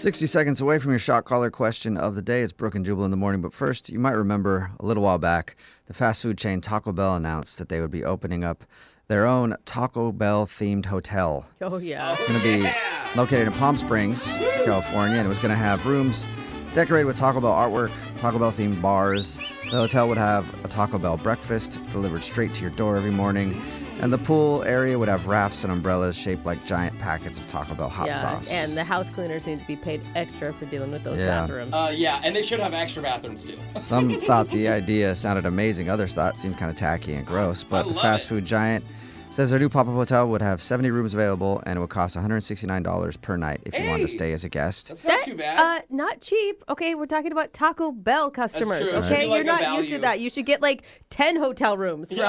60 seconds away from your shot caller question of the day. It's Brooke and Jubal in the morning. But first, you might remember a little while back, the fast food chain Taco Bell announced that they would be opening up their own Taco Bell-themed hotel. Oh, yeah. It's going to be located in Palm Springs, California, and it was going to have rooms decorated with Taco Bell artwork, Taco Bell-themed bars. The hotel would have a Taco Bell breakfast delivered straight to your door every morning. And the pool area would have rafts and umbrellas shaped like giant packets of Taco Bell hot sauce. And the house cleaners need to be paid extra for dealing with those bathrooms. And they should have extra bathrooms, too. Some thought the idea sounded amazing. Others thought it seemed kind of tacky and gross. But the fast food giant says their new pop-up hotel would have 70 rooms available, and it would cost $169 per night if you wanted to stay as a guest. That's not too bad. Not cheap. Okay, we're talking about Taco Bell customers. That's Okay, true. It should be you're like a not used to value. that. You should get like 10 hotel rooms for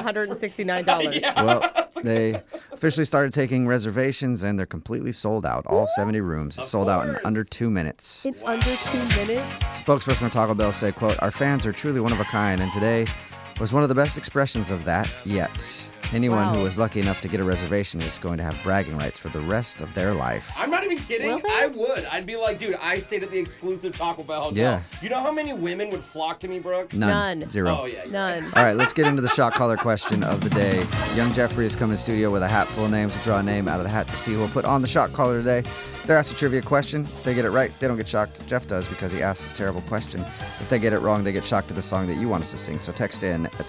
$169. Well, they officially started taking reservations, and they're completely sold out. All 70 rooms. It's sold out in under 2 minutes. In under 2 minutes? Spokesperson for Taco Bell said, quote, "Our fans are truly one of a kind, and today was one of the best expressions of that yet. Anyone who was lucky enough to get a reservation is going to have bragging rights for the rest of their life." I'm not even kidding. Will they? I would. I'd be like, dude, I stayed at the exclusive Taco Bell hotel. Yeah. You know how many women would flock to me, Brooke? None. Zero. Oh, yeah. None. All right, let's get into the shot caller question of the day. Young Jeffrey has come in studio with a hat full of names to draw a name out of the hat to see who will put on the shot caller today. They're asked a trivia question. If they get it right, they don't get shocked. Jeff does because he asked a terrible question. If they get it wrong, they get shocked to the song that you want us to sing. So text in at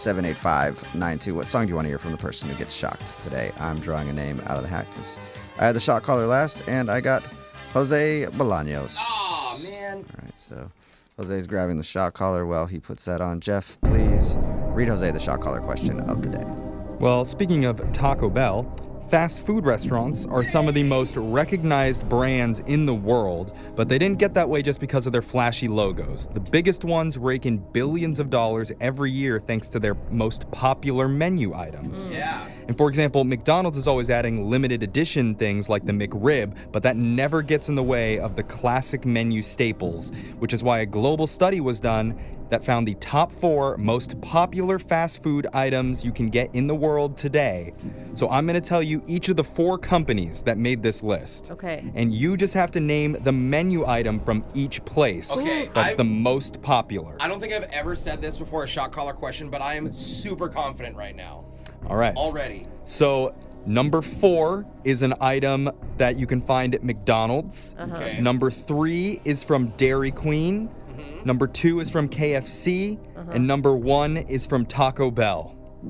78592. What song do you want to hear from the person who gets shocked today? I'm drawing a name out of the hat because I had the shot caller last, and I got Jose Bolaños. Oh, man. All right, so Jose's grabbing the shot collar while he puts that on. Jeff, please read Jose the shot collar question of the day. Well, speaking of Taco Bell, fast food restaurants are some of the most recognized brands in the world, but they didn't get that way just because of their flashy logos. The biggest ones rake in billions of dollars every year thanks to their most popular menu items. Yeah. And for example, McDonald's is always adding limited edition things like the McRib, but that never gets in the way of the classic menu staples, which is why a global study was done that found the top 4 most popular fast food items you can get in the world today. So I'm going to tell you each of the 4 companies that made this list. Okay. And you just have to name the menu item from each place Okay, that's the most popular. I don't think I've ever said this before, a shot caller question, but I am super confident right now. All right. Already. So number 4 is an item that you can find at McDonald's. Okay. Number 3 is from Dairy Queen. Number 2 is from KFC. And number 1 is from Taco Bell.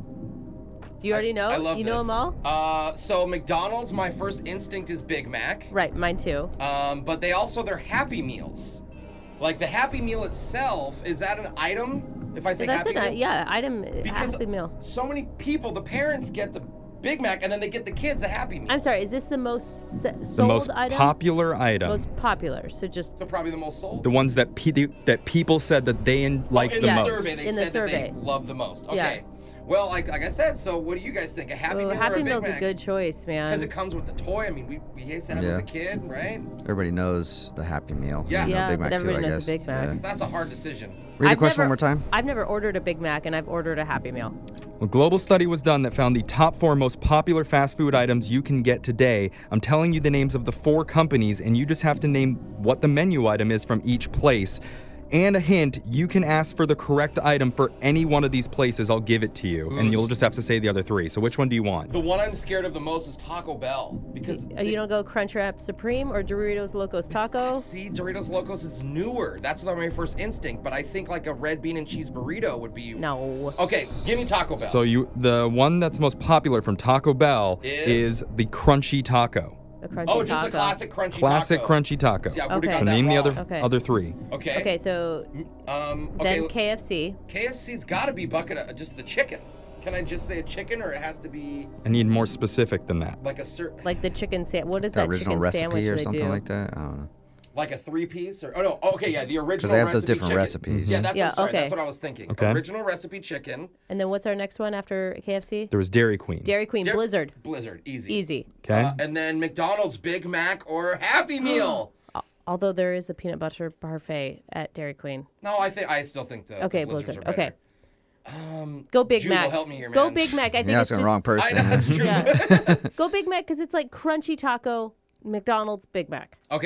Do you already know? I love you this. know them all? So McDonald's, my first instinct is Big Mac. Right, mine too. But they're Happy Meals. Like the Happy Meal itself, is that an item? If I say That's Happy Meal? item Because Happy Meal. so many people, the parents get the Big Mac and then they get the kids the Happy Meal. I'm sorry, is this the most sold The most item? popular item. Most popular, so just... So probably the most sold. The ones that people said that they like in the the most. survey, they In the said survey. that they love the most. Okay. Yeah. Well, like I said, so what do you guys think? A Happy Meal or Happy a Big Meal's Mac? a good choice, man. Because it comes with the toy. I mean, we used to have it as a kid, right? Everybody knows the Happy Meal. Yeah. You know, Yeah, Big but Mac too, everybody I knows guess. a Big Mac. Yeah. That's a hard decision. Read the I've question never- one more time. I've never ordered a Big Mac, and I've ordered a Happy Meal. A global study was done that found the top 4 most popular fast food items you can get today. I'm telling you the names of the 4 companies, and you just have to name what the menu item is from each place. And a hint, you can ask for the correct item for any one of these places. I'll give it to you, and you'll just have to say the other 3. So which one do you want? The one I'm scared of the most is Taco Bell because You don't go Crunchwrap Supreme or Doritos Locos Taco? see, Doritos Locos is newer. That's my first instinct, but I think like a red bean and cheese burrito would be. No. Okay, give me Taco Bell. So the one that's most popular from Taco Bell Is? is the crunchy taco. A crunchy oh, taco. just the classic crunchy Classic taco. crunchy taco. See, I would've Okay. got So that name the wrong. Okay. other 3. Okay. Okay, so Okay. then let's- KFC. KFC's got to be bucket of just the chicken. Can I just say a chicken, or it has to be I need more specific than that. like a certain, Like the chicken sandwich. What is The that original chicken recipe sandwich or they something do? like that. I don't know. like a 3-piece, or the original. Because they have those recipe different chicken. recipes. Yeah, that's Yeah, sorry, okay. that's what I was thinking. Okay. Original recipe chicken. And then what's our next one after KFC? There was Dairy Queen. Dairy Queen Blizzard. Blizzard, easy. Easy. Okay. And then McDonald's Big Mac or Happy Meal. Although there is a peanut butter parfait at Dairy Queen. No, I still think the Okay, the Blizzards Blizzard. are Okay. better. Go Big Jubal, Mac. help me here, Go man. Big Mac. I think You're it's asking just the wrong person. I know, that's true. Yeah. Go Big Mac because it's like crunchy taco, McDonald's Big Mac. Okay,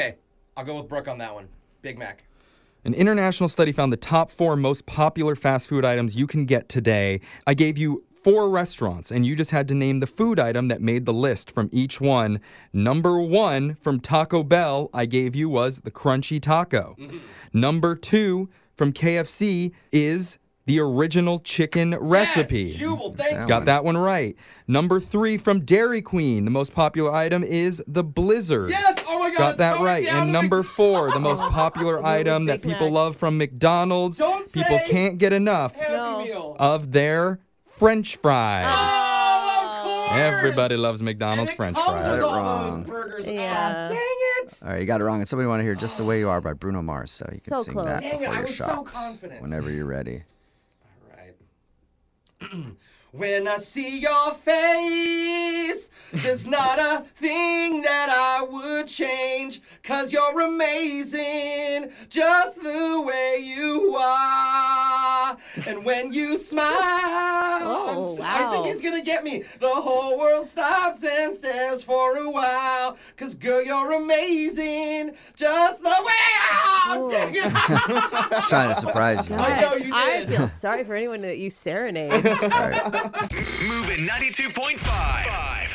I'll go with Brooke on that one. Big Mac. An international study found the top 4 most popular fast food items you can get today. I gave you 4 restaurants, and you just had to name the food item that made the list from each one. Number 1 from Taco Bell, I gave you, was the Crunchy Taco. Number 2 from KFC is the original chicken recipe. Yes, Jubal, thank you. Got that one right. Number 3 from Dairy Queen, the most popular item is the Blizzard. Yes, oh my God. Got it's that going right. down And to number 4, the most popular item that Big people Mac. love from McDonald's. Don't People say can't get enough Happy No. Meal. of their French fries. Oh, of course. Everybody loves McDonald's And it French comes fries. with Got it all wrong. those burgers. Yeah. Oh, dang it. All right, you got it wrong. And somebody want to hear "Just the Way You Are" by Bruno Mars, so you can So sing close. that Dang it, before I you're was so shocked. confident. Whenever you're ready. Right. When I see your face, there's not a thing that I would change, 'cause you're amazing, just the way you are. And when you smile, Oh, I think wow. he's gonna get me. The whole world stops and stares for a while, 'cause girl, you're amazing, just the way. Oh, dang it. Trying to surprise you. I know you I did. feel sorry for anyone that you serenade. All right. Moving 92.5.